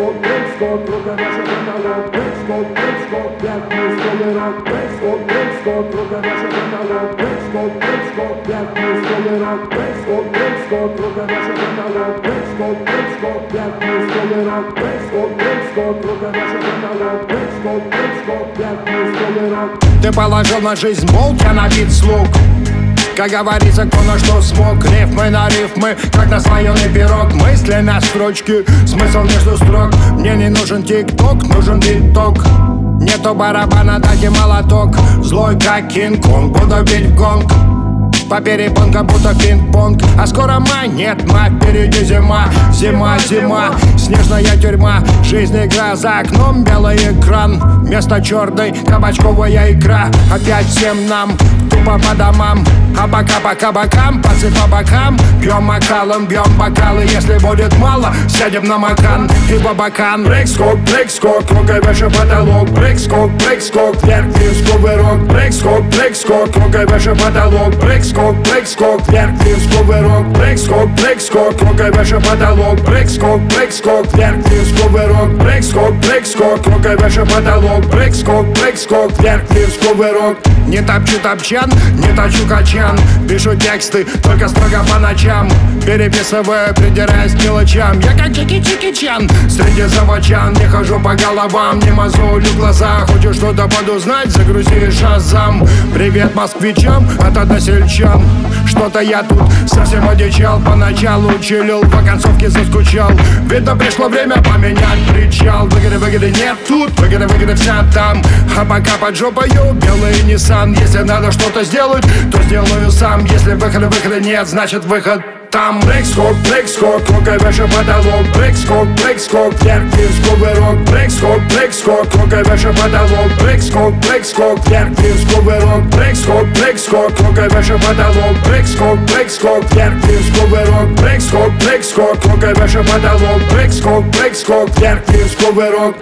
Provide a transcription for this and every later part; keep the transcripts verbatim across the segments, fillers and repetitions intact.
скок, брейк, скок, рука наша потолок. Брейк, скок, брейк, скок, вверх, вниз, голый рок. Брейк, скок, брейк, скок, рука наша потолок. Брейк, скок, брейк, скок, вверх, вниз, голый рок. Брейк, скок, брейк, скок, рука наша потолок. Брейк, скок, брейк, скок, вверх, вниз, голый рок. Брейк, скок, брейк, скок, рука наша потолок. Брейк, скок, брейк, скок, вверх, вниз, голый рок. Ты положил на жизнь болт, я на бит слуг. Как говорится, кто на что смог. Рифмы на рифмы, как наслоенный пирог. Мысли на строчки, смысл между строк. Мне не нужен тик-ток, нужен бит-ток. Нету барабана, дайте молоток. Злой как Кинг-Конг, буду бить в гонг. По перепонкам будто пинг-понг. А скоро май, нет, ма, впереди зима. Зима, зима, снежная тюрьма. Жизнь игра, за окном белый экран. Вместо черной кабачковая икра. Опять всем нам тупо по домам. А пока по кабакам, пасы по бокам. Пьем макалом, бьем бокалы. Если будет мало, сядем на макан и бабакан. Брейк-скок, брейк-скок, рукой выше потолок. Брейк-скок, брейк-скок, вверх, вниз, кувырок. Брейк-скок, брейк-скок, рукой выше потолок. Брейк-скок, брейк-скок, вверх, вниз, кувырок. Брейк-скок, брейк-скок, рукой выше потолок. Брейк-скок, брейк-скок, вверх, вниз, кувырок. Брейк-скок, брейк-скок, рукой выше потолок. Брейк-скок, брейк-скок, вверх, вниз, кувырок. Не топчу топчан, не точу качан. Пишу тексты, только строго по ночам. Переписывая, придираясь к мелочам. Я как Чики-Чики-Чан, среди заводчан. Не хожу по головам, не мозолю глаза. Хочешь что-то подузнать, загрузи шазам. Привет москвичам от односельчан. Что-то я тут совсем одичал. Поначалу чилил, по концовке заскучал. Видно, пришло время поменять причал. Выгоды-выгоды нет тут, выгоды-выгоды вся там. А пока под жопою белый Nissan. Если надо что-то сделать, то сделаю сам. Если выхода-выхода нет, значит выход там. Брейк-скок, брейк-скок, рукой выше потолок. Брейк-скок, брейк-скок, вверх, вниз, кувырок. Брейк-скок, брейк-скок, рукой выше потолок. Брейк-скок, брейк-скок, вверх, вниз, кувырок. Брейк-скок, брейк-скок, рукой выше потолок. Брейк-скок, брейк-скок, вверх, вниз, кувырок. Брейк-скок, брейк-скок, рукой выше потолок. Брейк-скок, брейк-скок, вверх, вниз, кувырок.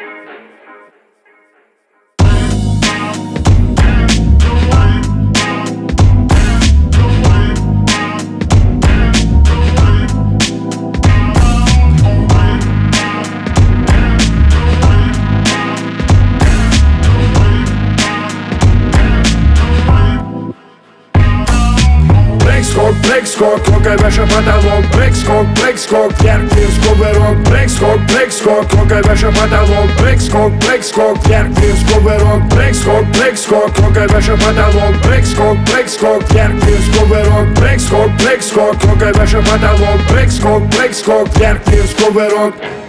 Брейк-скок, рукой выше потолок. Брейк-скок, брейк-скок, вверх, вниз, кувырок. Брейк-скок, брейк-скок, рукой выше потолок. Брейк-скок, брейк-скок, вверх, вниз, кувырок. Брейк-скок, брейк-скок, рукой выше потолок. Брейк-скок, брейк-скок, вверх, вниз, кувырок. Брейк-скок, брейк-скок, рукой выше потолок. Брейк-скок, брейк-скок, вверх, вниз, кувырок.